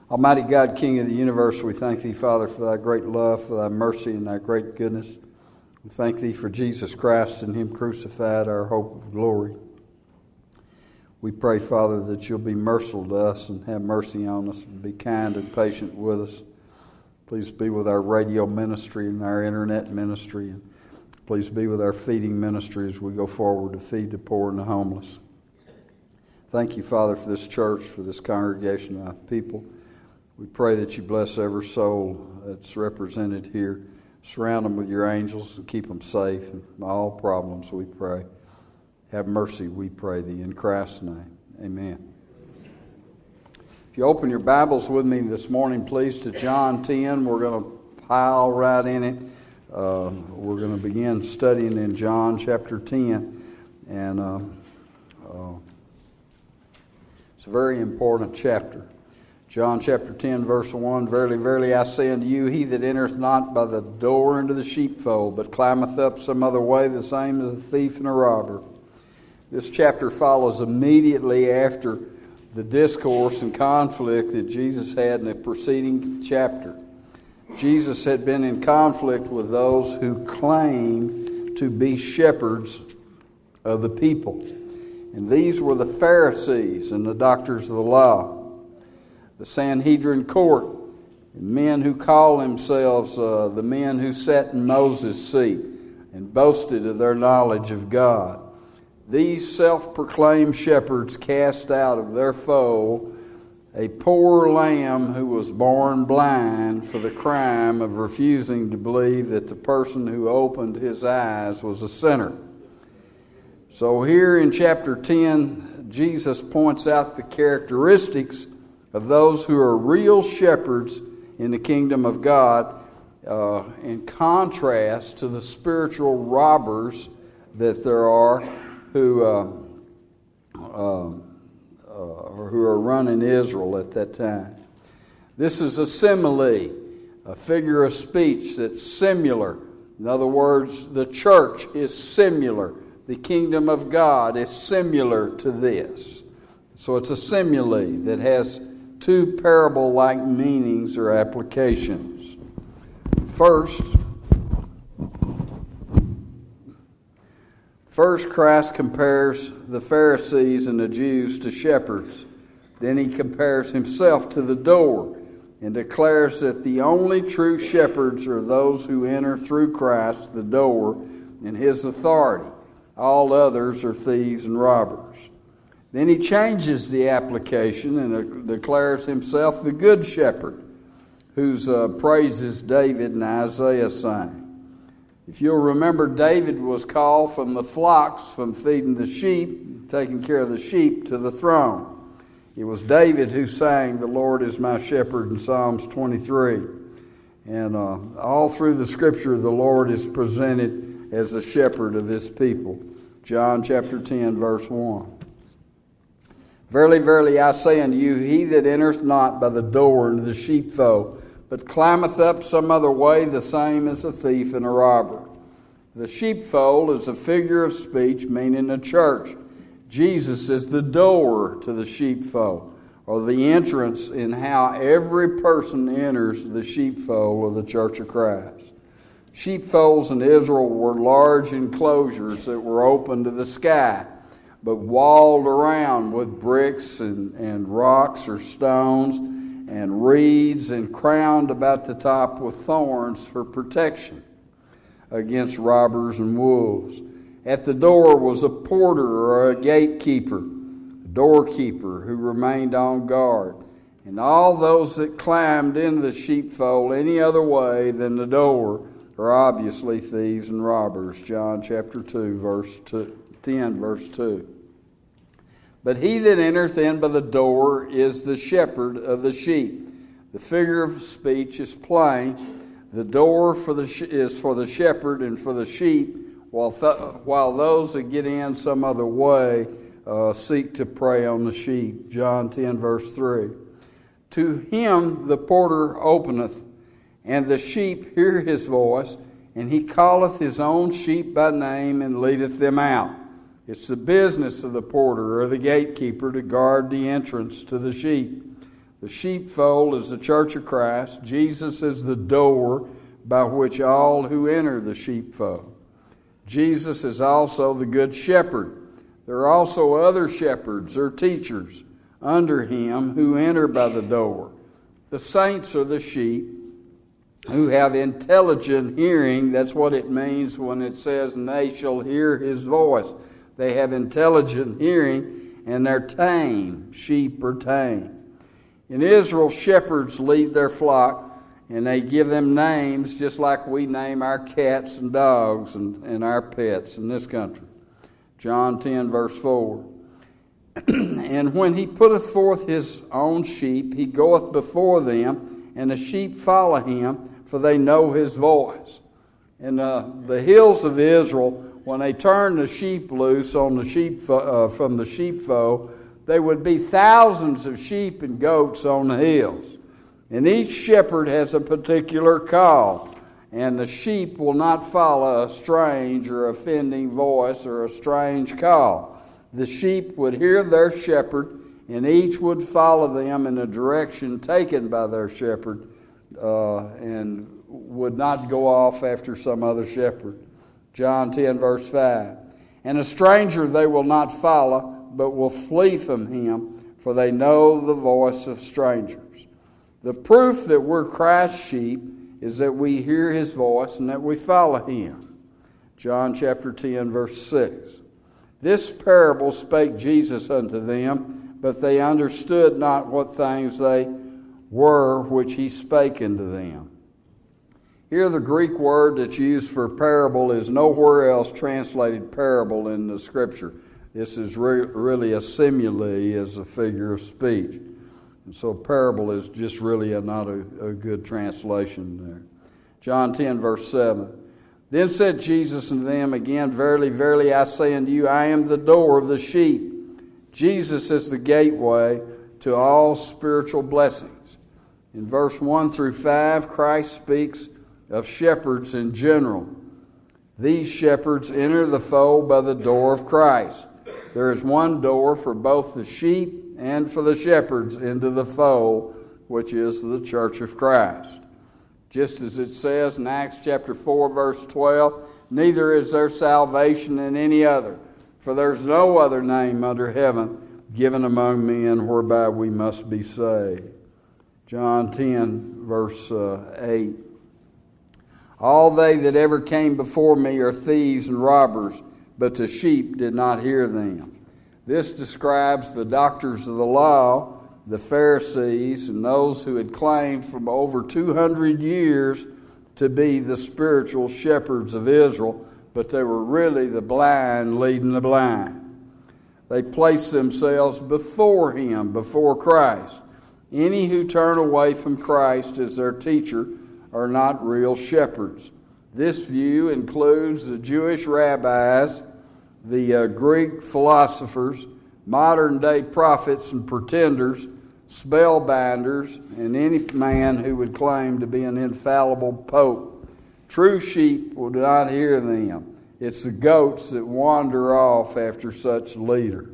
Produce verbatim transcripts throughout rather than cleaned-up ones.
Almighty God, King of the universe, we thank Thee, Father, for Thy great love, for Thy mercy, and Thy great goodness. We thank Thee for Jesus Christ and Him crucified, our hope of glory. We pray, Father, that You'll be merciful to us and have mercy on us and be kind and patient with us. Please be with our radio ministry and our internet ministry. And please be with our feeding ministry as we go forward to feed the poor and the homeless. Thank You, Father, for this church, for this congregation of people. We pray that You bless every soul that's represented here. Surround them with Your angels and keep them safe. And all problems, we pray. Have mercy, we pray Thee, in Christ's name. Amen. If you open your Bibles with me this morning, please, to John ten. We're going to pile right in it. Uh, we're going to begin studying in John chapter ten. And uh, uh, it's a very important chapter. John chapter ten, verse one, Verily, verily, I say unto you, he that entereth not by the door into the sheepfold, but climbeth up some other way, the same as a thief and a robber. This chapter follows immediately after the discourse and conflict that Jesus had in the preceding chapter. Jesus had been in conflict with those who claimed to be shepherds of the people. And these were the Pharisees and the doctors of the law. The Sanhedrin court, and men who call themselves uh, the men who sat in Moses' seat and boasted of their knowledge of God. These self-proclaimed shepherds cast out of their fold a poor lamb who was born blind for the crime of refusing to believe that the person who opened his eyes was a sinner. So here in chapter ten, Jesus points out the characteristics of those who are real shepherds in the kingdom of God, uh, in contrast to the spiritual robbers that there are who uh, uh, uh, who are running Israel at that time. This is a simile, a figure of speech that's similar. In other words, the church is similar. The kingdom of God is similar to this. So it's a simile that has two parable-like meanings or applications. First, first Christ compares the Pharisees and the Jews to shepherds. Then He compares Himself to the door and declares that the only true shepherds are those who enter through Christ, the door, and His authority. All others are thieves and robbers. Then He changes the application and declares Himself the good shepherd, whose uh, praises David and Isaiah sang. If you'll remember, David was called from the flocks, from feeding the sheep, taking care of the sheep, to the throne. It was David who sang, "The Lord is my shepherd," in Psalms twenty-three. And uh, all through the Scripture, the Lord is presented as the shepherd of His people. John chapter ten, verse one. Verily, verily, I say unto you, he that entereth not by the door into the sheepfold, but climbeth up some other way, the same as a thief and a robber. The sheepfold is a figure of speech meaning the church. Jesus is the door to the sheepfold, or the entrance in how every person enters the sheepfold of the Church of Christ. Sheepfolds in Israel were large enclosures that were open to the sky, but walled around with bricks and, and rocks or stones and reeds, and crowned about the top with thorns for protection against robbers and wolves. At the door was a porter or a gatekeeper, a doorkeeper who remained on guard. And all those that climbed into the sheepfold any other way than the door are obviously thieves and robbers. John chapter two, verse two. ten, verse two. But he that entereth in by the door is the shepherd of the sheep. The figure of speech is plain. The door for the sh- is for the shepherd and for the sheep, while th- while those that get in some other way uh, seek to prey on the sheep. John ten, verse three. To him the porter openeth, and the sheep hear his voice, and he calleth his own sheep by name and leadeth them out. It's the business of the porter or the gatekeeper to guard the entrance to the sheep. The sheepfold is the church of Christ. Jesus is the door by which all who enter the sheepfold. Jesus is also the good shepherd. There are also other shepherds or teachers under him who enter by the door. The saints are the sheep who have intelligent hearing. That's what it means when it says, and they shall hear his voice. They have intelligent hearing, and they're tame. Sheep are tame. In Israel, shepherds lead their flock, and they give them names just like we name our cats and dogs and, and our pets in this country. John ten, verse four. And when he putteth forth his own sheep, he goeth before them, and the sheep follow him, for they know his voice. And uh, the hills of Israel, when they turned the sheep loose on the sheep uh, from the sheepfold, there would be thousands of sheep and goats on the hills. And each shepherd has a particular call, and the sheep will not follow a strange or offending voice or a strange call. The sheep would hear their shepherd, and each would follow them in the direction taken by their shepherd, uh, and would not go off after some other shepherd. John ten, verse five. And a stranger they will not follow, but will flee from him, for they know the voice of strangers. The proof that we're Christ's sheep is that we hear his voice and that we follow him. John chapter ten, verse six. This parable spake Jesus unto them, but they understood not what things they were which he spake unto them. Here the Greek word that's used for parable is nowhere else translated parable in the Scripture. This is re- really a simile, as a figure of speech. And so parable is just really a, not a, a good translation there. John ten, verse seven. Then said Jesus unto them again, Verily, verily, I say unto you, I am the door of the sheep. Jesus is the gateway to all spiritual blessings. In verse one through five, Christ speaks of shepherds in general. These shepherds enter the fold by the door of Christ. There is one door for both the sheep and for the shepherds into the fold, which is the church of Christ. Just as it says in Acts chapter four, verse twelve, neither is there salvation in any other, for there's no other name under heaven given among men whereby we must be saved. John ten, verse uh, eight. All they that ever came before me are thieves and robbers, but the sheep did not hear them. This describes the doctors of the law, the Pharisees, and those who had claimed for over two hundred years to be the spiritual shepherds of Israel, but they were really the blind leading the blind. They placed themselves before him, before Christ. Any who turn away from Christ as their teacher are not real shepherds. This view includes the Jewish rabbis, the uh, Greek philosophers, modern-day prophets and pretenders, spellbinders, and any man who would claim to be an infallible pope. True sheep will not hear them. It's the goats that wander off after such leaders.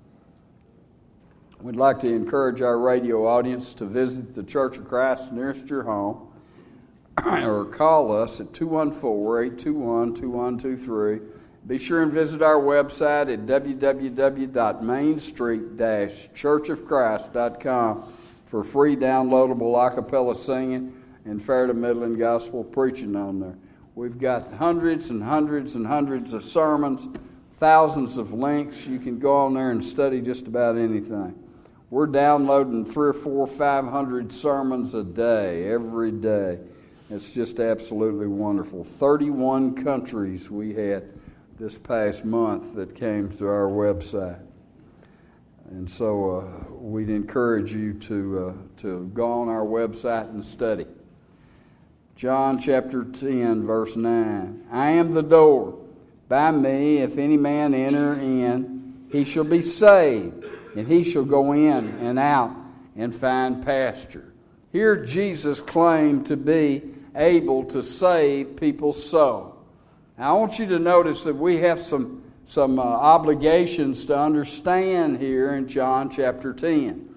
We'd like to encourage our radio audience to visit the Church of Christ nearest your home, or call us at two one four, eight two one, two one two three. Be sure and visit our website at w w w dot main street dash church of christ dot com for free downloadable a cappella singing and fair to Midland gospel preaching on there. We've got hundreds and hundreds and hundreds of sermons, thousands of links. You can go on there and study just about anything. We're downloading three or four, five hundred sermons a day, every day. It's just absolutely wonderful. thirty-one countries we had this past month that came to our website. And so uh, we'd encourage you to, uh, to go on our website and study. John chapter ten, verse nine. I am the door. By me, if any man enter in, he shall be saved, and he shall go in and out and find pasture. Here Jesus claimed to be able to save people's soul. Now, I want you to notice that we have some, some uh, obligations to understand here in John chapter ten.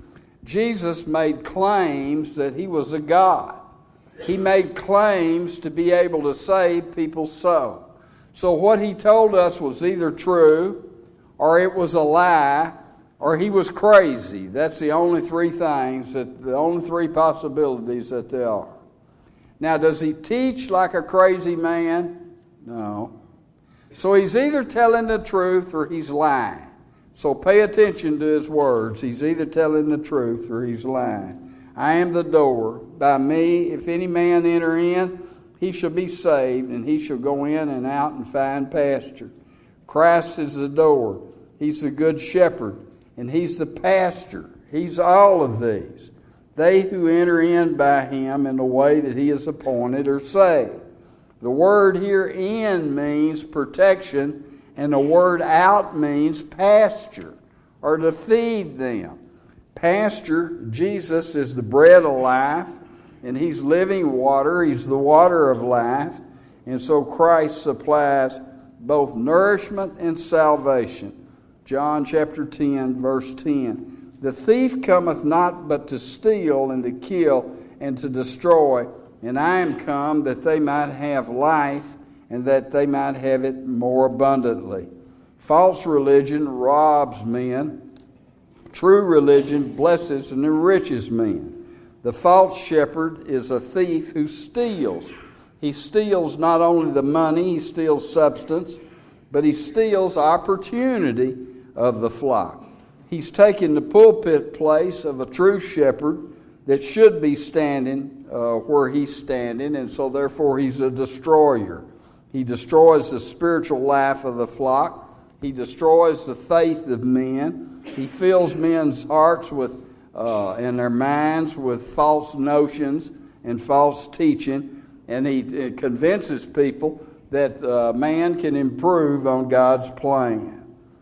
Jesus made claims that he was a God. He made claims to be able to save people's soul. So what he told us was either true, or it was a lie, or he was crazy. That's the only three things, that the only three possibilities that there are. Now, does he teach like a crazy man? No. So he's either telling the truth or he's lying. So pay attention to his words. He's either telling the truth or he's lying. I am the door. By me, if any man enter in, he shall be saved, and he shall go in and out and find pasture. Christ is the door. He's the good shepherd, and he's the pasture. He's all of these. They who enter in by him in the way that he is appointed are saved. The word here in means protection, and the word out means pasture, or to feed them. Pasture, Jesus is the bread of life, and he's living water. He's the water of life. And so Christ supplies both nourishment and salvation. John chapter ten, verse ten. The thief cometh not but to steal and to kill and to destroy. And I am come that they might have life, and that they might have it more abundantly. False religion robs men. True religion blesses and enriches men. The false shepherd is a thief who steals. He steals not only the money, he steals substance, but he steals opportunity of the flock. He's taken the pulpit place of a true shepherd that should be standing uh, where he's standing, and so therefore he's a destroyer. He destroys the spiritual life of the flock. He destroys the faith of men. He fills men's hearts with uh, and their minds with false notions and false teaching, and he uh, convinces people that uh, man can improve on God's plan.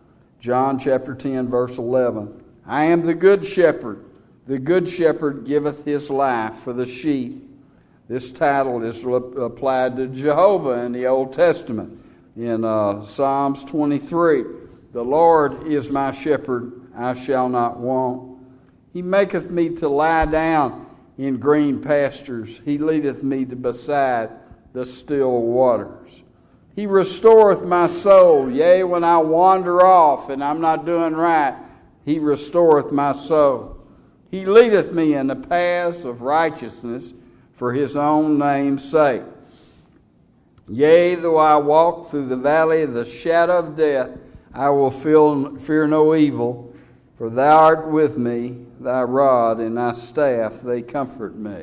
John chapter ten, verse eleven. I am the good shepherd. The good shepherd giveth his life for the sheep. This title is applied to Jehovah in the Old Testament. In uh, Psalms twenty-three, the Lord is my shepherd, I shall not want. He maketh me to lie down in green pastures. He leadeth me to beside the still waters. He restoreth my soul. Yea, when I wander off and I'm not doing right, he restoreth my soul. He leadeth me in the paths of righteousness for his own name's sake. Yea, though I walk through the valley of the shadow of death, I will feel, fear no evil, for thou art with me, thy rod and thy staff, they comfort me.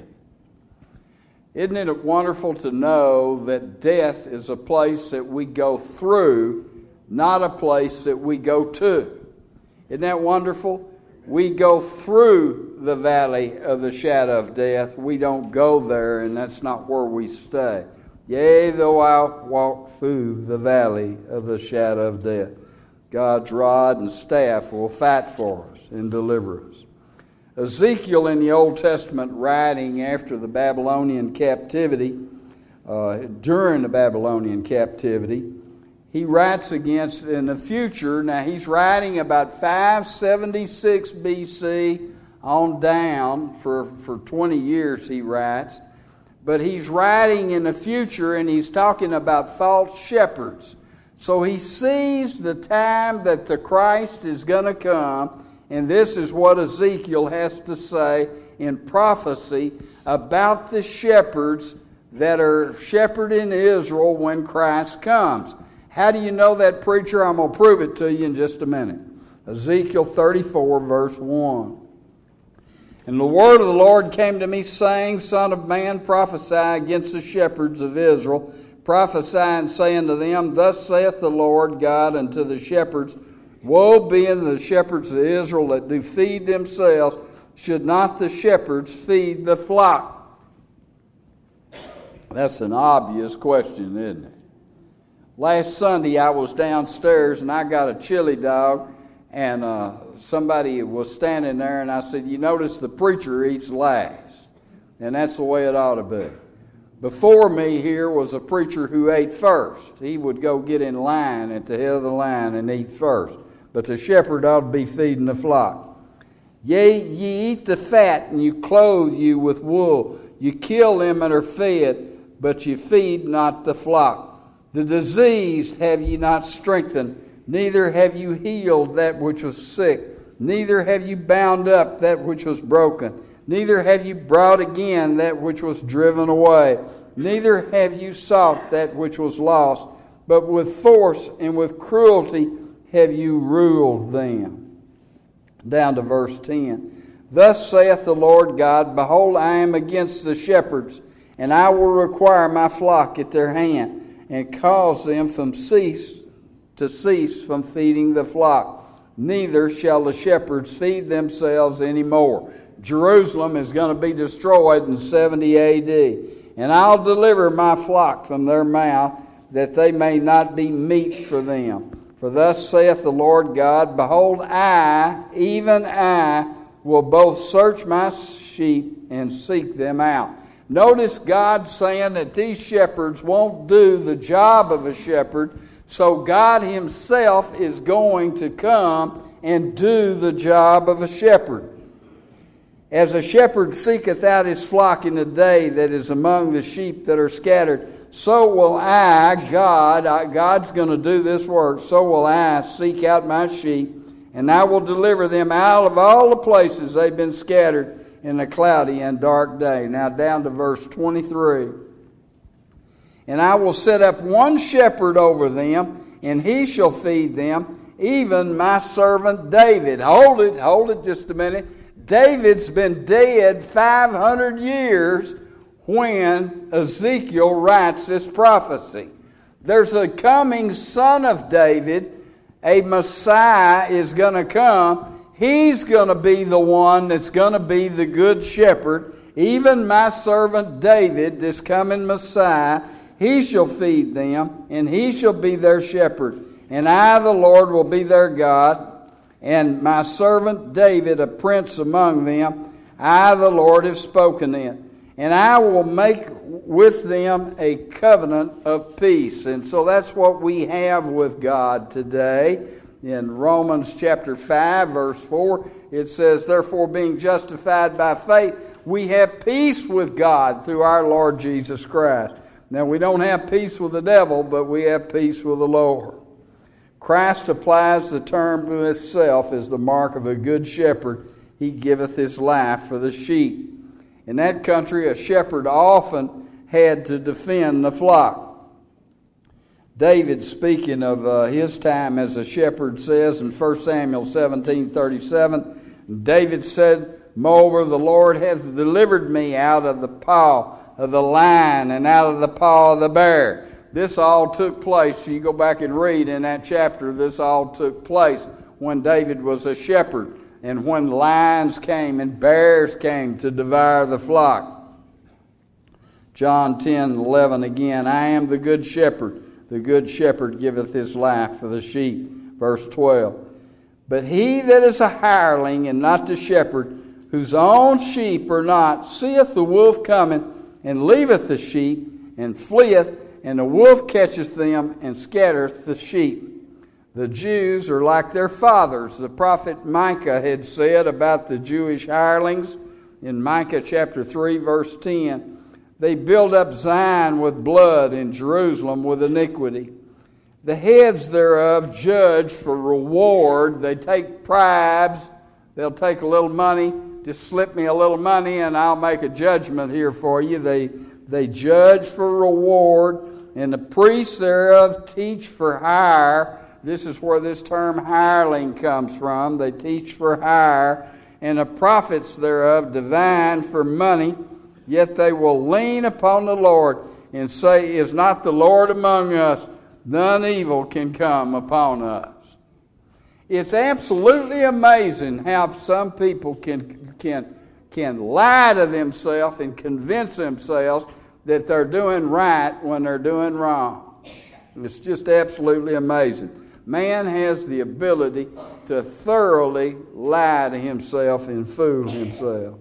Isn't it wonderful to know that death is a place that we go through, not a place that we go to? Isn't that wonderful? We go through the valley of the shadow of death. We don't go there, and that's not where we stay. Yea, though I walk through the valley of the shadow of death, God's rod and staff will fight for us and deliver us. Ezekiel in the Old Testament, writing after the Babylonian captivity, uh, during the Babylonian captivity, he writes against in the future. Now he's writing about five seventy-six B C on down. For, for twenty years he writes. But he's writing in the future, and he's talking about false shepherds. So he sees the time that the Christ is going to come, and this is what Ezekiel has to say in prophecy about the shepherds that are shepherding Israel when Christ comes. How do you know that, preacher? I'm going to prove it to you in just a minute. Ezekiel thirty-four, verse one. And the word of the Lord came to me, saying, Son of man, prophesy against the shepherds of Israel. Prophesy and say unto them, Thus saith the Lord God unto the shepherds, Woe be unto the shepherds of Israel that do feed themselves. Should not the shepherds feed the flock? That's an obvious question, isn't it? Last Sunday I was downstairs and I got a chili dog, and uh, somebody was standing there, and I said, you notice the preacher eats last. And that's the way it ought to be. Before me here was a preacher who ate first. He would go get in line at the head of the line and eat first. But the shepherd ought to be feeding the flock. Yea, ye eat the fat, and you clothe you with wool. You kill them and are fed, but you feed not the flock. The diseased have ye not strengthened, neither have you healed that which was sick, neither have you bound up that which was broken, neither have you brought again that which was driven away, neither have you sought that which was lost, but with force and with cruelty have you ruled them. Down to verse ten. Thus saith the Lord God, Behold, I am against the shepherds, and I will require my flock at their hand, and cause them from cease to cease from feeding the flock. Neither shall the shepherds feed themselves any more. Jerusalem is going to be destroyed in seventy A D. And I'll deliver my flock from their mouth, that they may not be meat for them. For thus saith the Lord God, Behold, I, even I, will both search my sheep and seek them out. Notice God saying that these shepherds won't do the job of a shepherd, so God himself is going to come and do the job of a shepherd. As a shepherd seeketh out his flock in the day that is among the sheep that are scattered, so will I, God, I, God's going to do this work, so will I seek out my sheep, and I will deliver them out of all the places they've been scattered in a cloudy and dark day. Now down to verse twenty-three. And I will set up one shepherd over them, and he shall feed them, even my servant David. Hold it, hold it just a minute. David's been dead five hundred years when Ezekiel writes this prophecy. There's a coming son of David. A Messiah is going to come. He's going to be the one that's going to be the good shepherd. Even my servant David, this coming Messiah, he shall feed them, and he shall be their shepherd. And I, the Lord, will be their God, and my servant David, a prince among them. I, the Lord, have spoken it. And I will make with them a covenant of peace. And so that's what we have with God today. In Romans chapter five, verse four, it says, Therefore, being justified by faith, we have peace with God through our Lord Jesus Christ. Now, we don't have peace with the devil, but we have peace with the Lord. Christ applies the term to himself as the mark of a good shepherd. He giveth his life for the sheep. In that country, a shepherd often had to defend the flock. David, speaking of uh, his time as a shepherd, says in First Samuel seventeen thirty-seven, David said, Moreover, the Lord hath delivered me out of the paw of the lion and out of the paw of the bear. This all took place, if you go back and read in that chapter, this all took place when David was a shepherd. And when lions came and bears came to devour the flock. John ten eleven again, I am the good shepherd. The good shepherd giveth his life for the sheep. Verse twelve. But he that is a hireling and not the shepherd, whose own sheep are not, seeth the wolf coming, and leaveth the sheep, and fleeth, and the wolf catcheth them, and scattereth the sheep. The Jews are like their fathers. The prophet Micah had said about the Jewish hirelings in Micah chapter three, verse ten. They build up Zion with blood and Jerusalem with iniquity. The heads thereof judge for reward. They take bribes. They'll take a little money. Just slip me a little money and I'll make a judgment here for you. They, they judge for reward. And the priests thereof teach for hire. This is where this term hireling comes from. They teach for hire. And the prophets thereof divine for money. Yet they will lean upon the Lord and say, Is not the Lord among us? None evil can come upon us. It's absolutely amazing how some people can, can, can lie to themselves and convince themselves that they're doing right when they're doing wrong. It's just absolutely amazing. Man has the ability to thoroughly lie to himself and fool himself.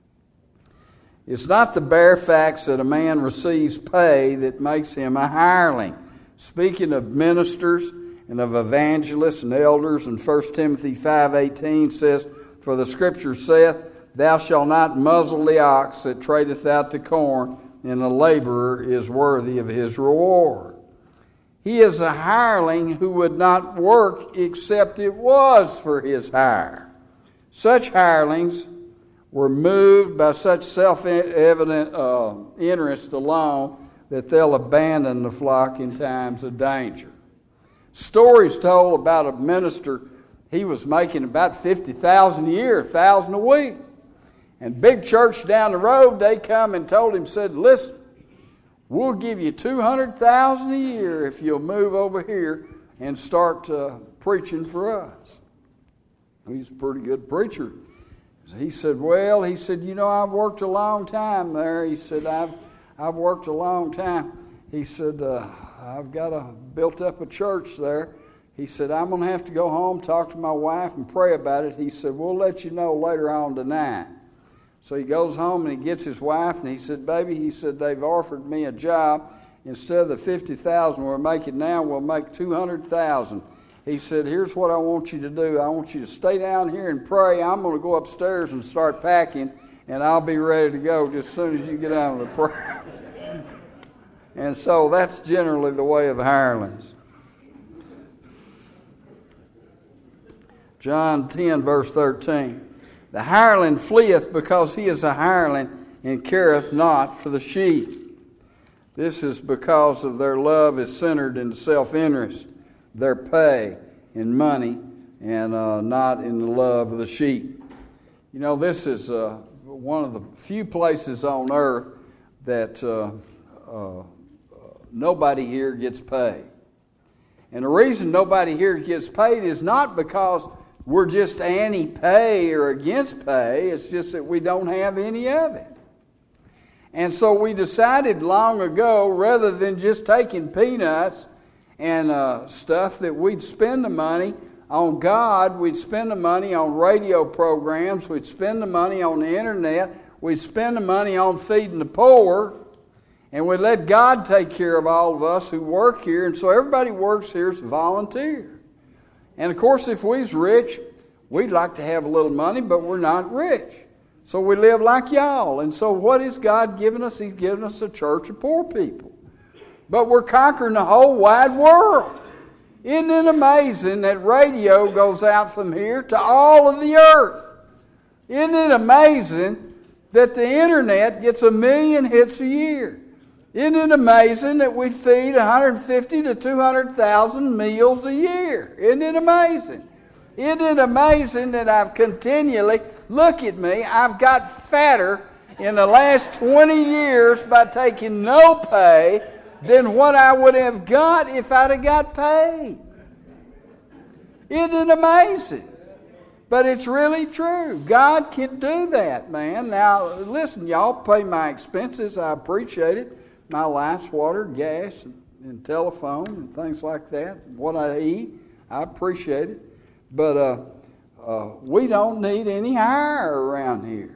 It's not the bare facts that a man receives pay that makes him a hireling. Speaking of ministers and of evangelists and elders, in First Timothy five eighteen says, For the Scripture saith, Thou shalt not muzzle the ox that treadeth out the corn, and the laborer is worthy of his reward. He is a hireling who would not work except it was for his hire. Such hirelings were moved by such self-evident uh, interest alone that they'll abandon the flock in times of danger. Stories told about a minister, he was making about fifty thousand dollars a year, one thousand dollars a week. And big church down the road, they come and told him, said, listen, we'll give you two hundred thousand dollars a year if you'll move over here and start uh, preaching for us. He's a pretty good preacher. He said, well, he said, you know, I've worked a long time there. He said, I've I've worked a long time. He said, uh, I've got a built up a church there. He said, I'm going to have to go home, talk to my wife, and pray about it. He said, we'll let you know later on tonight. So he goes home and he gets his wife, and he said, baby, he said, they've offered me a job. Instead of the fifty thousand dollars we're making now, we'll make two hundred thousand dollars. He said, here's what I want you to do. I want you to stay down here and pray. I'm going to go upstairs and start packing, and I'll be ready to go just as soon as you get out of the prayer. And so that's generally the way of hirelings. John ten, verse thirteen. The hireling fleeth because he is a hireling and careth not for the sheep. This is because of their love is centered in self-interest, their pay in money, and uh, not in the love of the sheep. You know, this is uh, one of the few places on earth that uh, uh, nobody here gets paid. And the reason nobody here gets paid is not because we're just anti-pay or against pay. It's just that we don't have any of it. And so we decided long ago, rather than just taking peanuts and uh, stuff, that we'd spend the money on God, we'd spend the money on radio programs, we'd spend the money on the internet, we'd spend the money on feeding the poor, and we'd let God take care of all of us who work here. And so everybody works here as a volunteer. And of course, if we's rich, we'd like to have a little money, but we're not rich. So we live like y'all. And so what is God giving us? He's giving us a church of poor people. But we're conquering the whole wide world. Isn't it amazing that radio goes out from here to all of the earth? Isn't it amazing that the internet gets a million hits a year? Isn't it amazing that we feed one hundred fifty to two hundred thousand meals a year? Isn't it amazing? Isn't it amazing that I've continually, look at me, I've got fatter in the last twenty years by taking no pay than what I would have got if I'd have got paid. Isn't it amazing? But it's really true. God can do that, man. Now, listen, y'all pay my expenses. I appreciate it. My lights, water, gas, and, and telephone, and things like that. What I eat, I appreciate it. But uh, uh, we don't need any hire around here.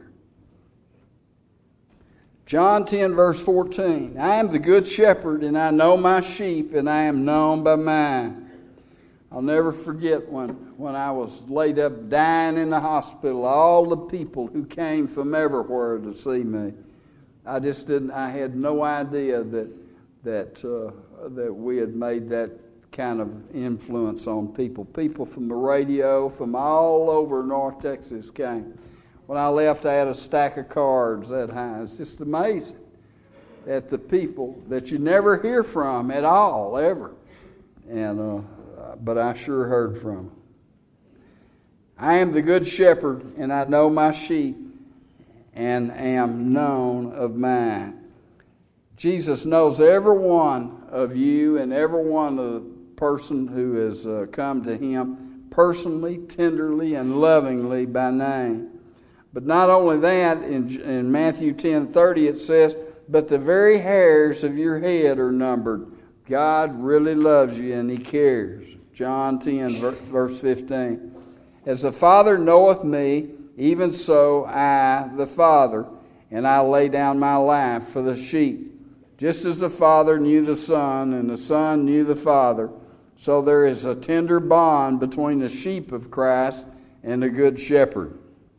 John ten, verse fourteen. I am the good shepherd, and I know my sheep, and I am known by mine. I'll never forget when, when I was laid up dying in the hospital, all the people who came from everywhere to see me. I just didn't, I had no idea that that uh, that we had made that kind of influence on people. People from the radio, from all over North Texas came. When I left, I had a stack of cards that high. It's just amazing at the people that you never hear from at all, ever. And uh, but I sure heard from them. I am the good shepherd, and I know my sheep, and am known of mine. Jesus knows every one of you and every one of the person who has uh, come to Him personally, tenderly, and lovingly by name. But not only that, in, in Matthew ten thirty it says, but the very hairs of your head are numbered. God really loves you and He cares. John ten, verse fifteen. As the Father knoweth me, even so I, the Father, and I lay down my life for the sheep. Just as the Father knew the Son, and the Son knew the Father, so there is a tender bond between the sheep of Christ and the Good Shepherd.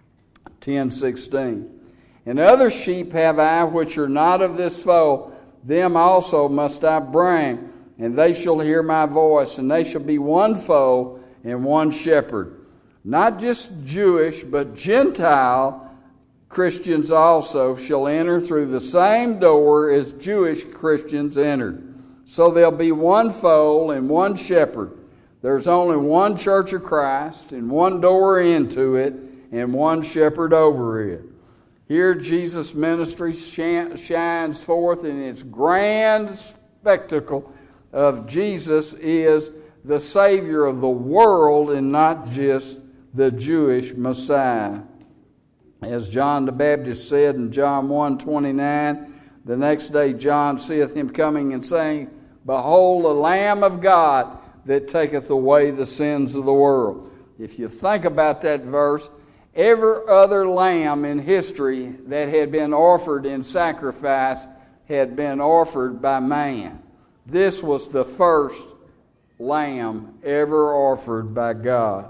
ten sixteen. And other sheep have I which are not of this fold, them also must I bring, and they shall hear my voice, and they shall be one fold and one shepherd. Not just Jewish, but Gentile Christians also shall enter through the same door as Jewish Christians entered. So there'll be one fold and one shepherd. There's only one church of Christ and one door into it and one shepherd over it. Here Jesus' ministry shines forth in its grand spectacle of Jesus is the Savior of the world and not just the Jewish Messiah. As John the Baptist said in John one twenty-nine, the next day John seeth him coming and saying, Behold, the Lamb of God that taketh away the sins of the world. If you think about that verse, every other lamb in history that had been offered in sacrifice had been offered by man. This was the first lamb ever offered by God.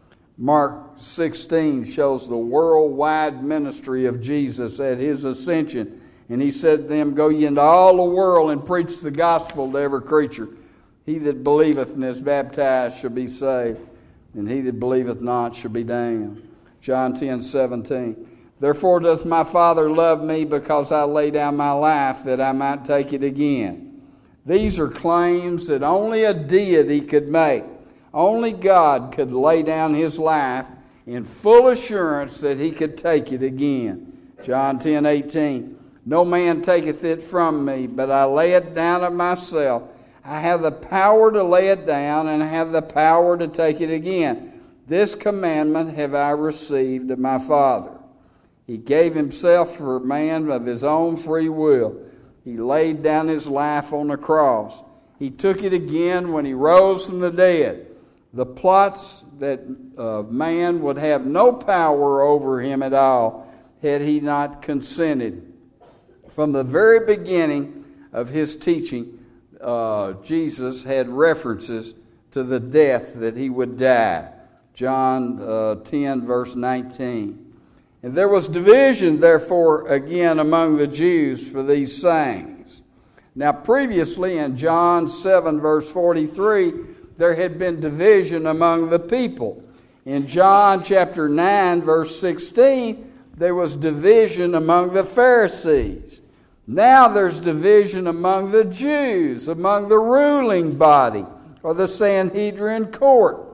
Mark sixteen shows the worldwide ministry of Jesus at his ascension. And he said to them, Go ye into all the world and preach the gospel to every creature. He that believeth and is baptized shall be saved, and he that believeth not shall be damned. John ten seventeen. Therefore doth my Father love me, because I lay down my life that I might take it again. These are claims that only a deity could make. Only God could lay down his life in full assurance that he could take it again. John ten eighteen. No man taketh it from me, but I lay it down of myself. I have the power to lay it down, and I have the power to take it again. This commandment have I received of my Father. He gave himself for man of his own free will. He laid down his life on the cross. He took it again when he rose from the dead. The plots that uh, man would have no power over him at all had he not consented. From the very beginning of his teaching, uh, Jesus had references to the death that he would die. John uh, ten, verse nineteen. And there was division, therefore, again among the Jews for these sayings. Now, previously in John seven, verse forty-three, there had been division among the people. In John chapter nine, verse sixteen, there was division among the Pharisees. Now there's division among the Jews, among the ruling body, or the Sanhedrin court.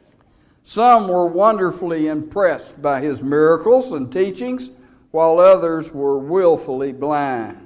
Some were wonderfully impressed by his miracles and teachings, while others were willfully blind.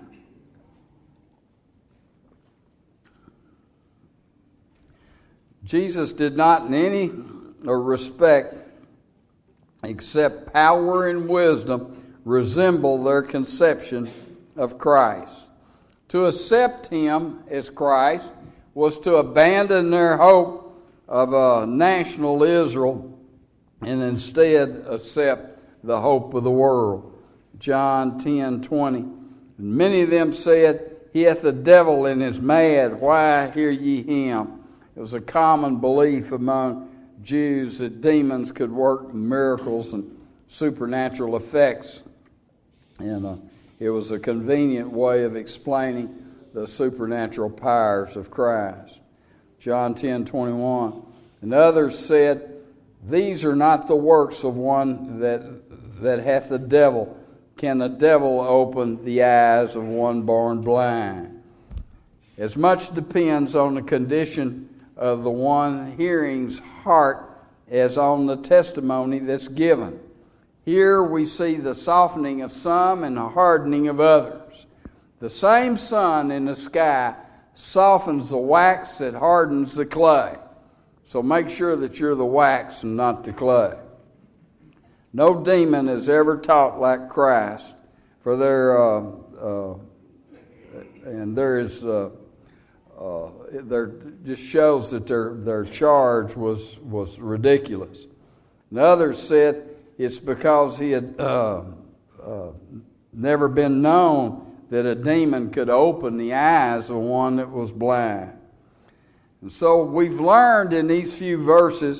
Jesus did not in any respect, except power and wisdom, resemble their conception of Christ. To accept him as Christ was to abandon their hope of a national Israel and instead accept the hope of the world. John ten twenty. And many of them said, He hath the devil and is mad. Why hear ye him? It was a common belief among Jews that demons could work miracles and supernatural effects. And uh, it was a convenient way of explaining the supernatural powers of Christ. John ten twenty-one. And others said, These are not the works of one that, that hath the devil. Can the devil open the eyes of one born blind? As much depends on the condition of the one hearing's heart as on the testimony that's given. Here we see the softening of some and the hardening of others. The same sun in the sky softens the wax that hardens the clay. So make sure that you're the wax and not the clay. No demon has ever taught like Christ, for there, uh, uh, and there is, uh, uh, there just shows that their their charge was was ridiculous. And others said it's because he had uh, uh, never been known that a demon could open the eyes of one that was blind. And so we've learned in these few verses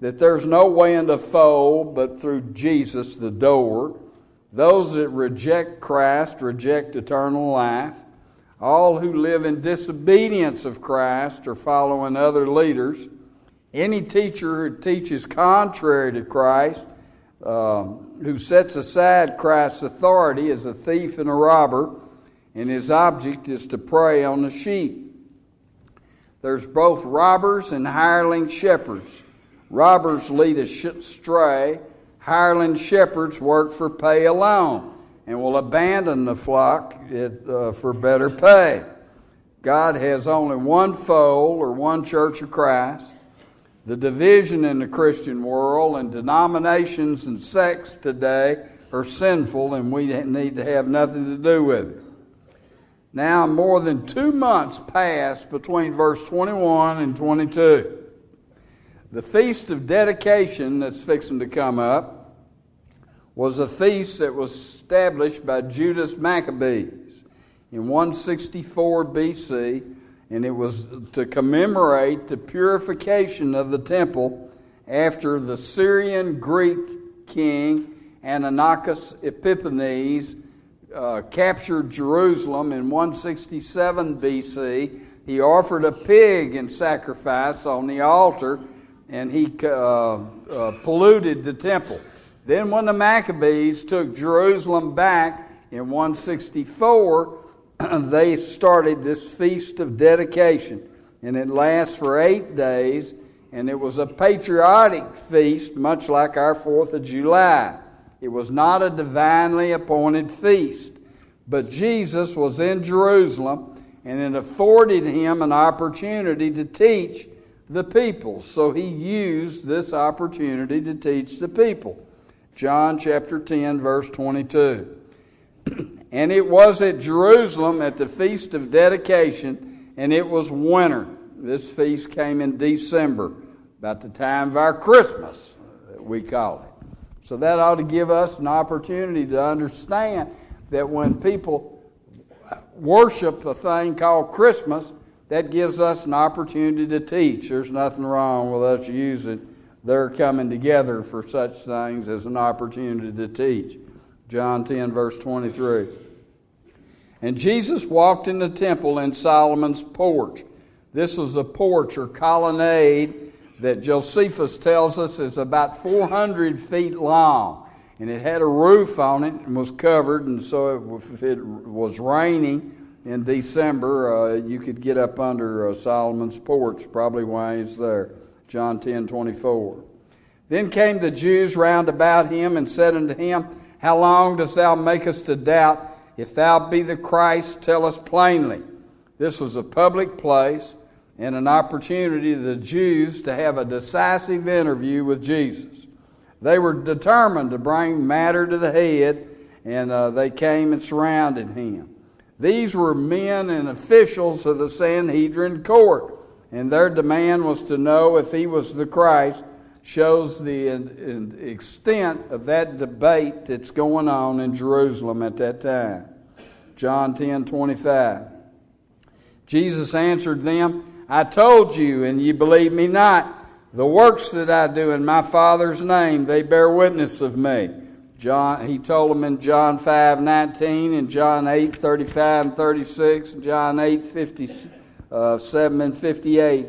that there's no way in the fold but through Jesus the door. Those that reject Christ reject eternal life. All who live in disobedience of Christ are following other leaders. Any teacher who teaches contrary to Christ, um, who sets aside Christ's authority, is a thief and a robber, and his object is to prey on the sheep. There's both robbers and hireling shepherds. Robbers lead astray. Hireling shepherds work for pay alone and will abandon the flock uh, for better pay. God has only one fold or one church of Christ. The division in the Christian world and denominations and sects today are sinful, and we need to have nothing to do with it. Now, more than two months passed between verse twenty-one and twenty-two. The Feast of Dedication that's fixing to come up was a feast that was established by Judas Maccabees in one sixty-four B C, and it was to commemorate the purification of the temple after the Syrian Greek king Antiochus Epiphanes uh, captured Jerusalem in one sixty-seven B C. He offered a pig in sacrifice on the altar, and he uh, uh, polluted the temple. Then when the Maccabees took Jerusalem back in one sixty-four, they started this Feast of Dedication. And it lasts for eight days, and it was a patriotic feast, much like our fourth of July. It was not a divinely appointed feast. But Jesus was in Jerusalem, and it afforded him an opportunity to teach the people. So he used this opportunity to teach the people. John chapter ten, verse twenty-two. And it was at Jerusalem at the Feast of Dedication, and it was winter. This feast came in December, about the time of our Christmas, we call it. So that ought to give us an opportunity to understand that when people worship a thing called Christmas, that gives us an opportunity to teach. There's nothing wrong with us using their coming together for such things as an opportunity to teach. John ten, verse twenty-three. And Jesus walked in the temple in Solomon's porch. This was a porch or colonnade that Josephus tells us is about four hundred feet long. And it had a roof on it and was covered, and so if it was raining in December, uh, you could get up under uh, Solomon's porch, probably why he's there. John ten, twenty-four. Then came the Jews round about him and said unto him, How long dost thou make us to doubt? If thou be the Christ, tell us plainly. This was a public place and an opportunity to the Jews to have a decisive interview with Jesus. They were determined to bring matter to the head, and uh, they came and surrounded him. These were men and officials of the Sanhedrin court, and their demand was to know if he was the Christ. Shows the in, in extent of that debate that's going on in Jerusalem at that time. John ten, twenty-five. Jesus answered them, I told you, and ye believe me not. The works that I do in my Father's name, they bear witness of me. John, he told them in John five, nineteen, and John eight, thirty-five and thirty-six, and John eight, fifty-seven and fifty-eight.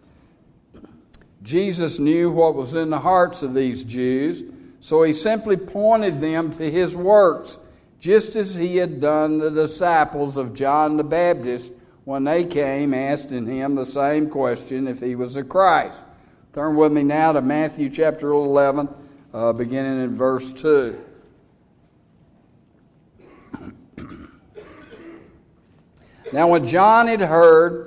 Jesus knew what was in the hearts of these Jews, so he simply pointed them to his works, just as he had done the disciples of John the Baptist when they came asking him the same question if he was the Christ. Turn with me now to Matthew chapter eleven, uh, beginning in verse two. Now when John had heard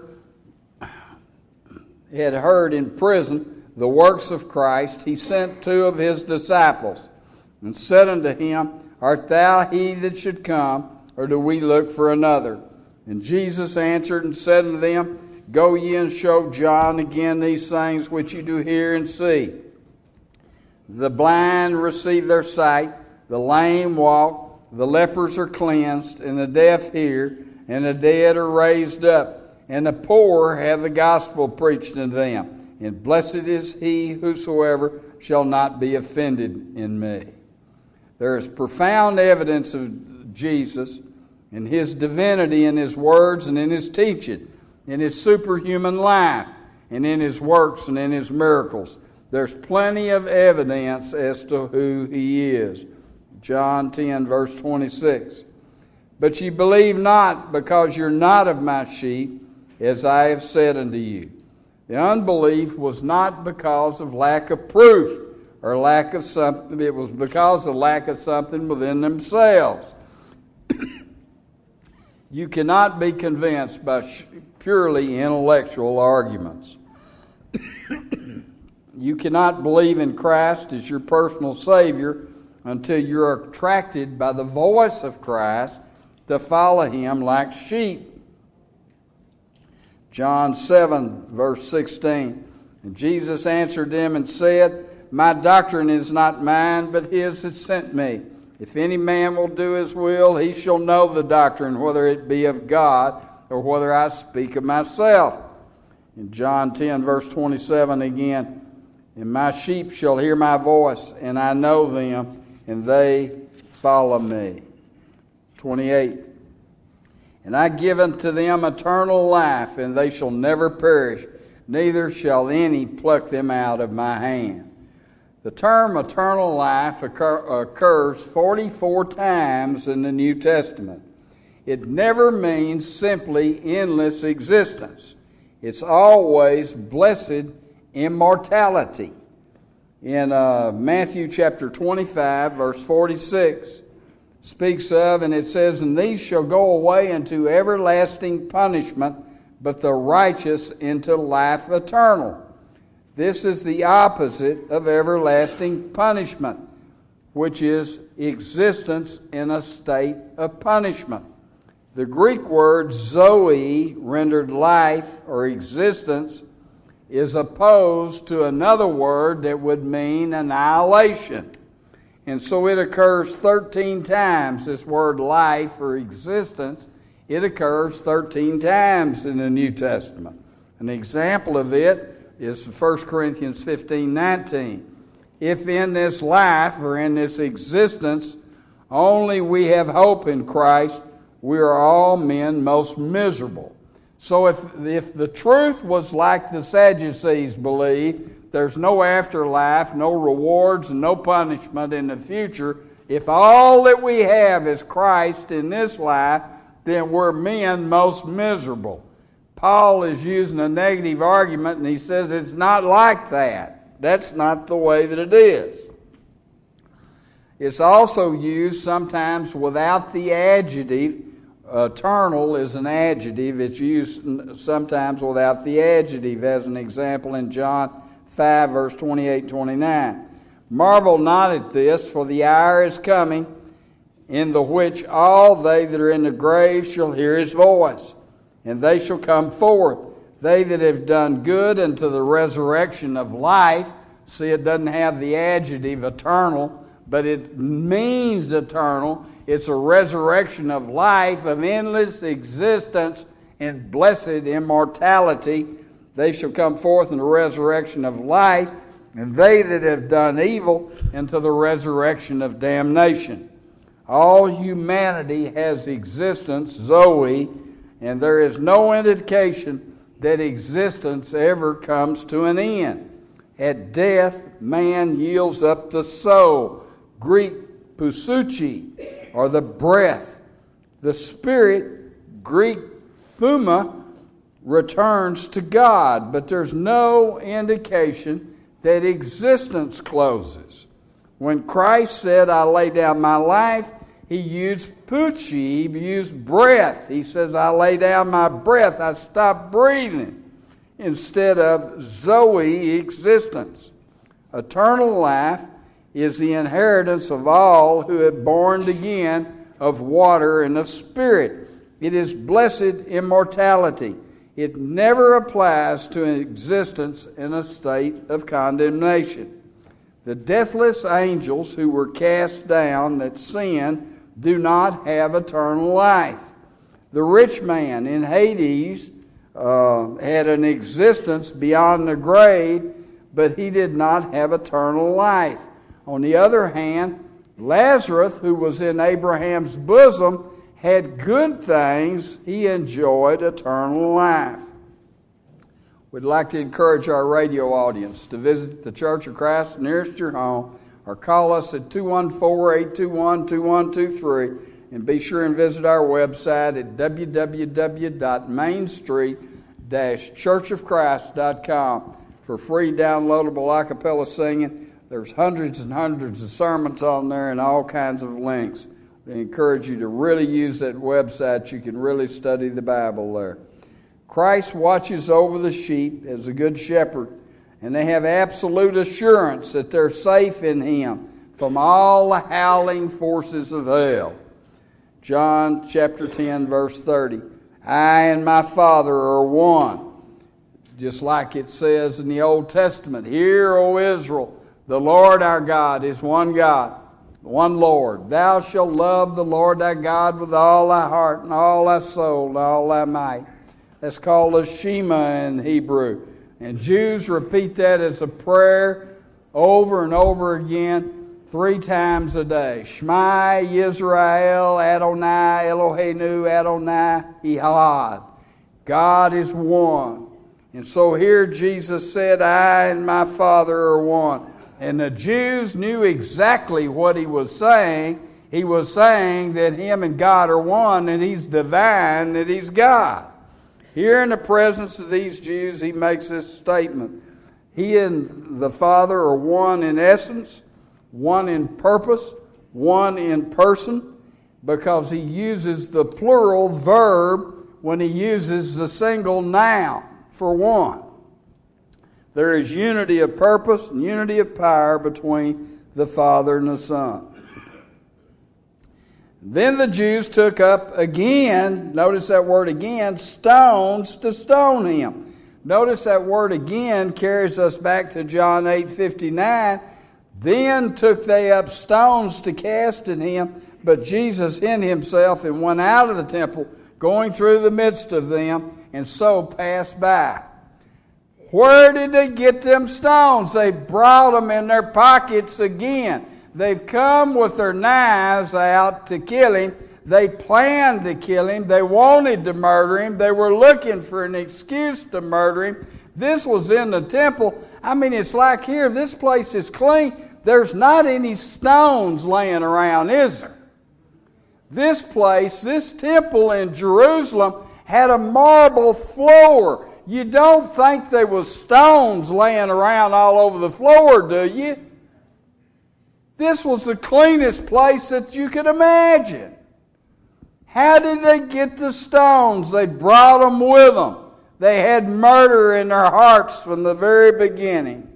had heard in prison the works of Christ, he sent two of his disciples and said unto him, Art thou he that should come, or do we look for another? And Jesus answered and said unto them, Go ye and show John again these things which you do hear and see. The blind receive their sight, the lame walk, the lepers are cleansed, and the deaf hear, and the dead are raised up, and the poor have the gospel preached unto them. And blessed is he whosoever shall not be offended in me. There is profound evidence of Jesus in his divinity, in his words, and in his teaching, in his superhuman life, and in his works and in his miracles. There's plenty of evidence as to who he is. John ten, verse twenty-six. But ye believe not, because you're not of my sheep, as I have said unto you. The unbelief was not because of lack of proof or lack of something. It was because of lack of something within themselves. You cannot be convinced by purely intellectual arguments. You cannot believe in Christ as your personal Savior until you're attracted by the voice of Christ to follow him like sheep. John seven, verse sixteen. And Jesus answered them and said, My doctrine is not mine, but his that sent me. If any man will do his will, he shall know the doctrine, whether it be of God or whether I speak of myself. In John ten, verse twenty-seven again, And my sheep shall hear my voice, and I know them, and they follow me. twenty-eight. And I give unto them eternal life, and they shall never perish, neither shall any pluck them out of my hand. The term eternal life occur, occurs forty-four times in the New Testament. It never means simply endless existence. It's always blessed immortality. In uh, Matthew chapter twenty-five, verse forty-six, speaks of, and it says, And these shall go away into everlasting punishment, but the righteous into life eternal. This is the opposite of everlasting punishment, which is existence in a state of punishment. The Greek word zoe, rendered life or existence, is opposed to another word that would mean annihilation. And so it occurs thirteen times, this word life or existence. It occurs thirteen times in the New Testament. An example of it is First Corinthians fifteen nineteen. If in this life or in this existence only we have hope in Christ, we are all men most miserable. So if, if the truth was like the Sadducees believe, there's no afterlife, no rewards, and no punishment in the future, if all that we have is Christ in this life, then we're men most miserable. Paul is using a negative argument, and he says it's not like that. That's not the way that it is. It's also used sometimes without the adjective. Eternal is an adjective. It's used sometimes without the adjective, as an example in John five, verse twenty-eight twenty-nine. Marvel not at this, for the hour is coming, in the which all they that are in the grave shall hear his voice, and they shall come forth, they that have done good unto the resurrection of life. See, it doesn't have the adjective eternal, but it means eternal. It's a resurrection of life, of endless existence and blessed immortality. They shall come forth in the resurrection of life, and they that have done evil into the resurrection of damnation. All humanity has existence, Zoe, and there is no indication that existence ever comes to an end. At death, man yields up the soul, Greek pousuchi, or the breath. The spirit, Greek phuma, returns to God, but there's no indication that existence closes. When Christ said, I lay down my life, he used puchi, he used breath. He says, I lay down my breath, I stop breathing, instead of Zoe, existence. Eternal life is the inheritance of all who have born again of water and of spirit. It is blessed immortality. It never applies to an existence in a state of condemnation. The deathless angels who were cast down that sin do not have eternal life. The rich man in Hades uh, had an existence beyond the grave, but he did not have eternal life. On the other hand, Lazarus, who was in Abraham's bosom, had good things. He enjoyed eternal life. We'd like to encourage our radio audience to visit the Church of Christ nearest your home, or call us at two one four, eight two one, two one two three, and be sure and visit our website at w w w dot main street dash church of christ dot com for free downloadable a cappella singing. There's hundreds and hundreds of sermons on there and all kinds of links. We encourage you to really use that website. You can really study the Bible there. Christ watches over the sheep as a good shepherd, and they have absolute assurance that they're safe in Him from all the howling forces of hell. John chapter ten, verse thirty. I and my Father are one. Just like it says in the Old Testament, Hear, O Israel, the Lord our God is one God, one Lord. Thou shalt love the Lord thy God with all thy heart and all thy soul and all thy might. That's called a Shema in Hebrew. And Jews repeat that as a prayer over and over again, three times a day. Shema Yisrael Adonai Eloheinu Adonai Ehad. God is one. And so here Jesus said, I and my Father are one. And the Jews knew exactly what he was saying. He was saying that him and God are one, and he's divine, that he's God. Here in the presence of these Jews, he makes this statement. He and the Father are one in essence, one in purpose, one in person, because he uses the plural verb when he uses the single noun for one. There is unity of purpose and unity of power between the Father and the Son. Then the Jews took up again, notice that word again, stones to stone him. Notice that word again carries us back to John eight fifty-nine. Then took they up stones to cast at him, but Jesus hid himself and went out of the temple, going through the midst of them, and so passed by. Where did they get them stones? They brought them in their pockets again. They've come with their knives out to kill him. They planned to kill him. They wanted to murder him. They were looking for an excuse to murder him. This was in the temple. I mean, it's like here, this place is clean. There's not any stones laying around, is there? This place, this temple in Jerusalem, had a marble floor. You don't think there was stones laying around all over the floor, do you? This was the cleanest place that you could imagine. How did they get the stones? They brought them with them. They had murder in their hearts from the very beginning.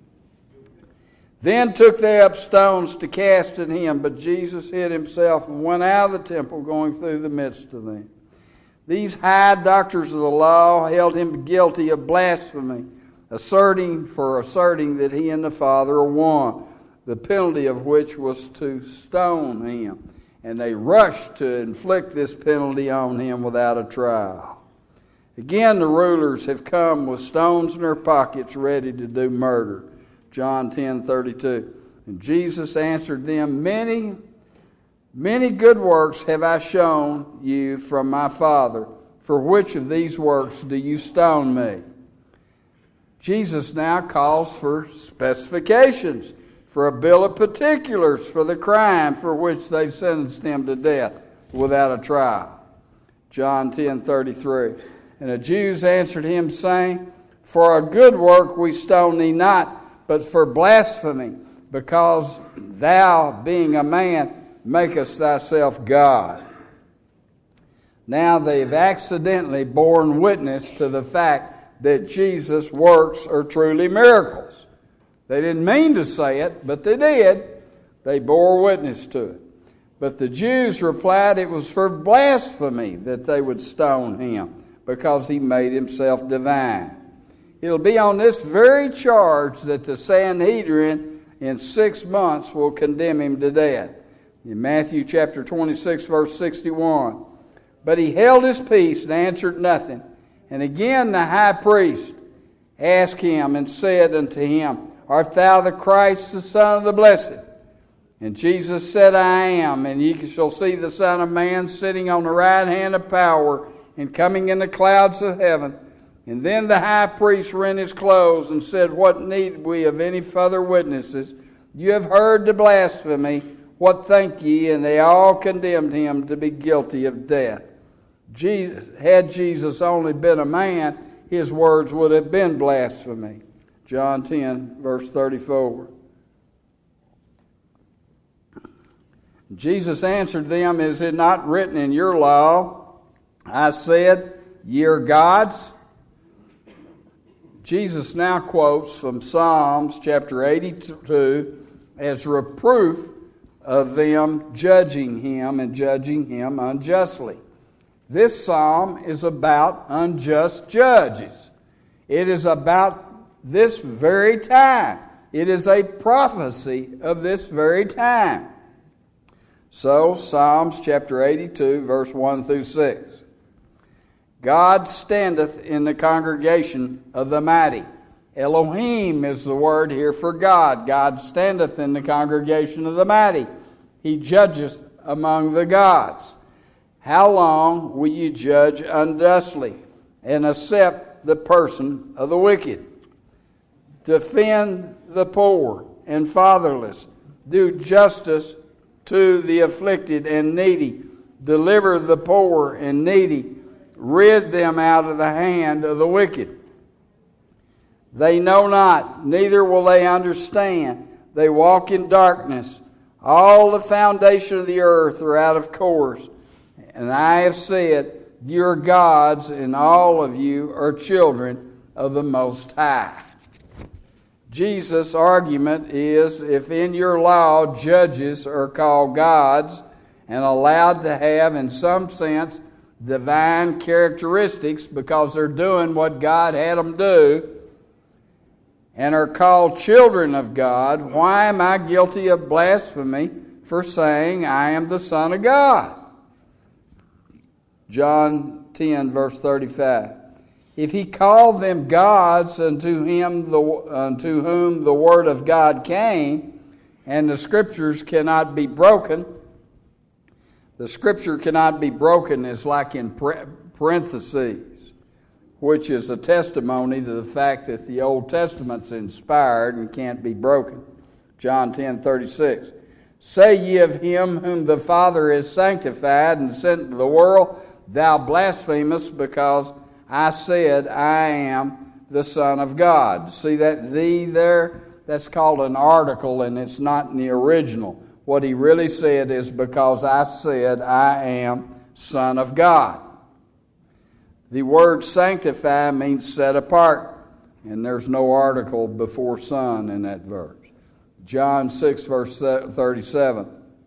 Then took they up stones to cast at him, but Jesus hid himself and went out of the temple, going through the midst of them. These high doctors of the law held him guilty of blasphemy, asserting for asserting that he and the Father are one, the penalty of which was to stone him. And they rushed to inflict this penalty on him without a trial. Again, the rulers have come with stones in their pockets ready to do murder. John ten thirty-two. And Jesus answered them, Many, many good works have I shown you from my Father. For which of these works do you stone me? Jesus now calls for specifications, for a bill of particulars for the crime for which they've sentenced him to death without a trial. John ten thirty-three. And the Jews answered him, saying, For a good work we stone thee not, but for blasphemy, because thou, being a man, makest thyself God. Now they've accidentally borne witness to the fact that Jesus' works are truly miracles. They didn't mean to say it, but they did. They bore witness to it. But the Jews replied it was for blasphemy that they would stone him, because he made himself divine. It'll be on this very charge that the Sanhedrin in six months will condemn him to death. In Matthew chapter twenty-six, verse sixty-one. But he held his peace and answered nothing. And again the high priest, asked him and said unto him, Art thou the Christ, the Son of the Blessed? And Jesus said, I am, and ye shall see the Son of Man sitting on the right hand of power and coming in the clouds of heaven. And then the high priest rent his clothes and said, What need we of any further witnesses? You have heard the blasphemy. What think ye? And they all condemned him to be guilty of death. Jesus, had Jesus only been a man, his words would have been blasphemy. John ten, verse thirty-four. Jesus answered them, Is it not written in your law, I said, ye are gods? Jesus now quotes from Psalms chapter eighty-two as reproof of them judging him and judging him unjustly. This psalm is about unjust judges. It is about this very time. It is a prophecy of this very time. So, Psalms chapter eighty-two, verse one through six. God standeth in the congregation of the mighty. Elohim is the word here for God. God standeth in the congregation of the mighty. He judgeth among the gods. How long will you judge unjustly and accept the person of the wicked? Defend the poor and fatherless. Do justice to the afflicted and needy. Deliver the poor and needy. Rid them out of the hand of the wicked. They know not, neither will they understand. They walk in darkness. All the foundation of the earth are out of course. And I have said, you are gods, and all of you are children of the Most High. Jesus' argument is, if in your law judges are called gods and allowed to have, in some sense, divine characteristics because they're doing what God had them do, and are called children of God, why am I guilty of blasphemy for saying I am the Son of God? John ten, verse thirty-five. If he called them gods unto him the, unto whom the word of God came, and the scriptures cannot be broken, the scripture cannot be broken is like in parentheses, which is a testimony to the fact that the Old Testament's inspired and can't be broken. John ten, thirty-six. Say ye of him whom the Father has sanctified and sent into the world, thou blasphemest, because I said I am the Son of God. See that thee there? That's called an article, and it's not in the original. What he really said is, because I said I am Son of God. The word sanctify means set apart, and there's no article before son in that verse. John six, verse thirty-seven.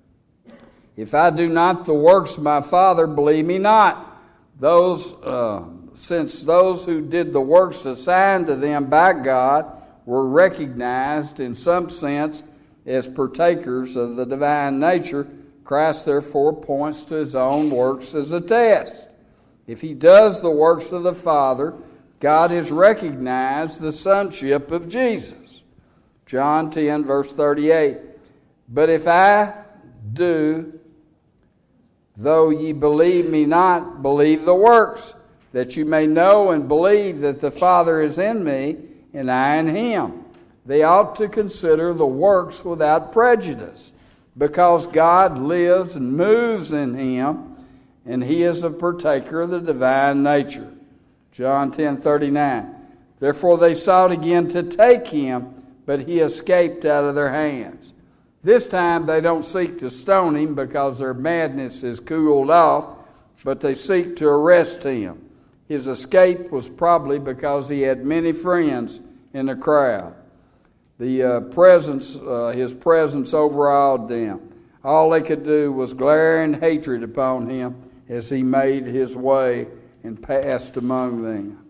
If I do not the works of my Father, believe me not. Those, uh, since those who did the works assigned to them by God were recognized in some sense as partakers of the divine nature, Christ therefore points to his own works as a test. If he does the works of the Father, God has recognized the sonship of Jesus. John ten, verse thirty-eight. But if I do, though ye believe me not, believe the works, that you may know and believe that the Father is in me, and I in him. They ought to consider the works without prejudice, because God lives and moves in him, and he is a partaker of the divine nature. John ten, thirty-nine. Therefore they sought again to take him, but he escaped out of their hands. This time they don't seek to stone him because their madness is cooled off, but they seek to arrest him. His escape was probably because he had many friends in the crowd. The uh, presence, uh, his presence overawed them. All they could do was glare in hatred upon him as he made his way and passed among them.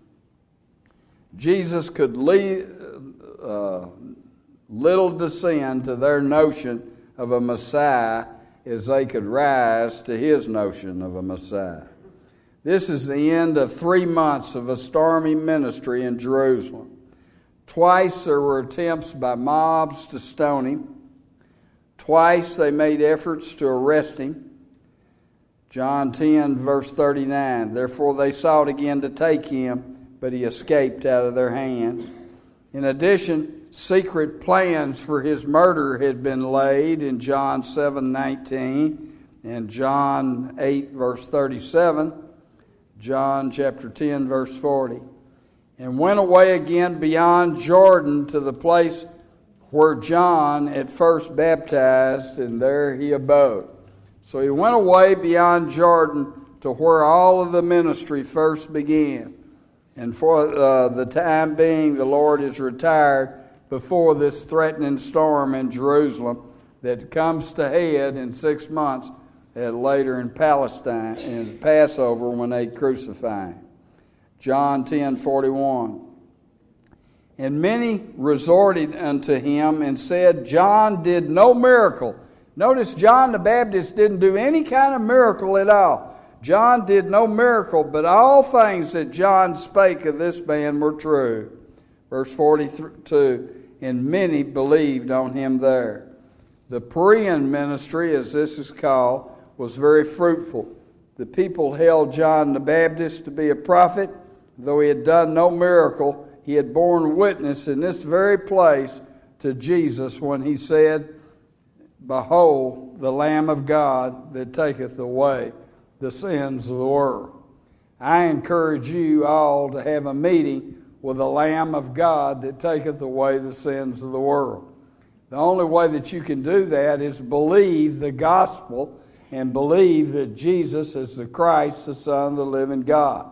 Jesus could lead, uh, little descend to their notion of a Messiah as they could rise to his notion of a Messiah. This is the end of three months of a stormy ministry in Jerusalem. Twice there were attempts by mobs to stone him. Twice they made efforts to arrest him. John ten, verse thirty-nine, therefore they sought again to take him, but he escaped out of their hands. In addition, secret plans for his murder had been laid in John seven nineteen and John eight, verse thirty-seven, John chapter ten, verse forty. And went away again beyond Jordan to the place where John at first baptized, and there he abode. So he went away beyond Jordan to where all of the ministry first began. And for uh, the time being, the Lord is retired before this threatening storm in Jerusalem that comes to head in six months and later in Palestine, in Passover when they crucify him. John ten forty-one. And many resorted unto him and said, John did no miracle. Notice John the Baptist didn't do any kind of miracle at all. John did no miracle, but all things that John spake of this man were true. Verse forty-two, and many believed on him there. The Perean ministry, as this is called, was very fruitful. The people held John the Baptist to be a prophet. Though he had done no miracle, he had borne witness in this very place to Jesus when he said, behold, the Lamb of God that taketh away the sins of the world. I encourage you all to have a meeting with the Lamb of God that taketh away the sins of the world. The only way that you can do that is believe the gospel and believe that Jesus is the Christ, the Son of the living God.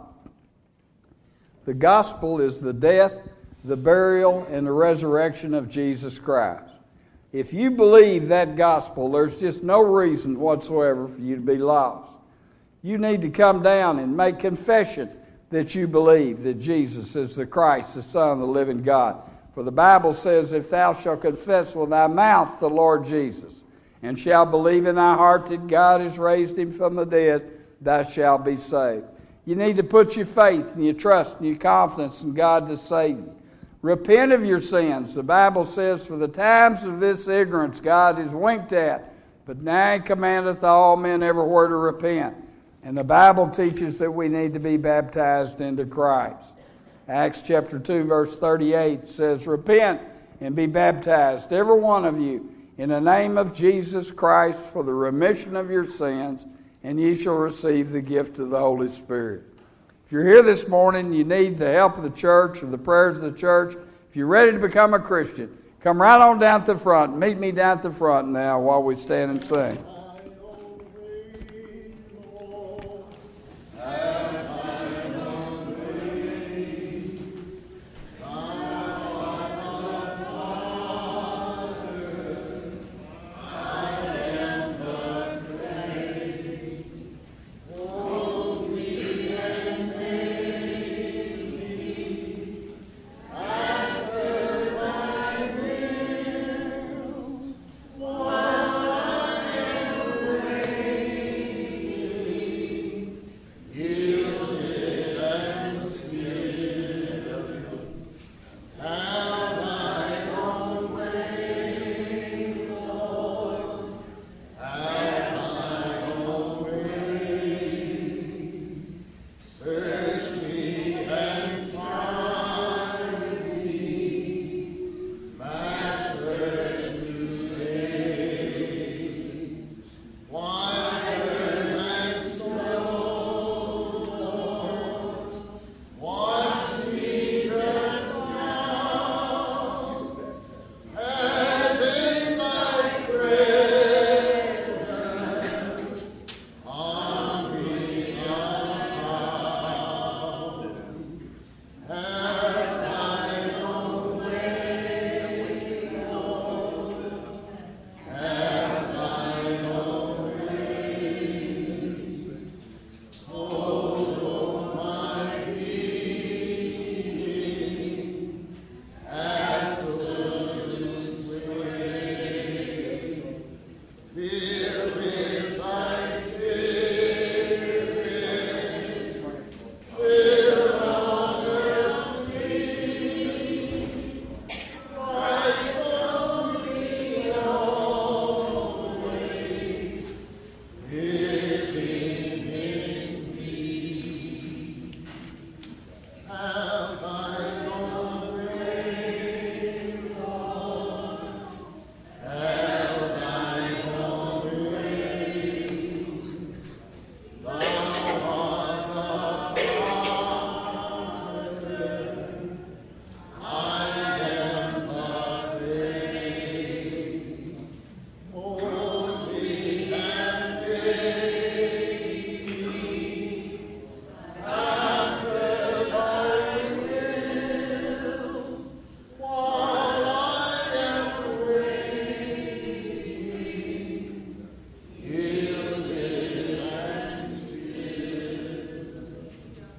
The gospel is the death, the burial, and the resurrection of Jesus Christ. If you believe that gospel, there's just no reason whatsoever for you to be lost. You need to come down and make confession that you believe that Jesus is the Christ, the Son of the living God. For the Bible says, if thou shalt confess with thy mouth the Lord Jesus, and shalt believe in thy heart that God has raised him from the dead, thou shalt be saved. You need to put your faith and your trust and your confidence in God to save you. Repent of your sins. The Bible says, for the times of this ignorance God is winked at, but now he commandeth all men everywhere to repent. And the Bible teaches that we need to be baptized into Christ. Acts chapter two, verse thirty-eight says, repent and be baptized, every one of you, in the name of Jesus Christ for the remission of your sins, and ye shall receive the gift of the Holy Spirit. If you're here this morning, you need the help of the church or the prayers of the church. If you're ready to become a Christian, come right on down to the front. Meet me down at the front now while we stand and sing.